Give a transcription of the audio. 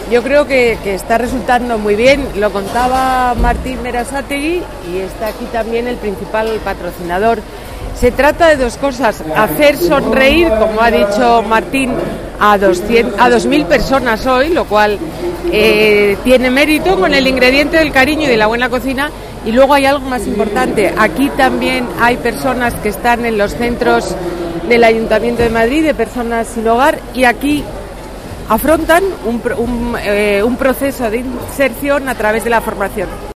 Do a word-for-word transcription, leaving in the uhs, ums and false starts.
yo creo que, que está resultando muy bien. Lo contaba Martín Berasategui y está aquí también el principal patrocinador. Se trata de dos cosas: hacer sonreír, como ha dicho Martín, a doscientas, a dos mil personas hoy, lo cual eh, tiene mérito con el ingrediente del cariño y de la buena cocina. Y luego hay algo más importante: aquí también hay personas que están en los centros del Ayuntamiento de Madrid, de personas sin hogar, y aquí afrontan un, un, eh, un proceso de inserción a través de la formación.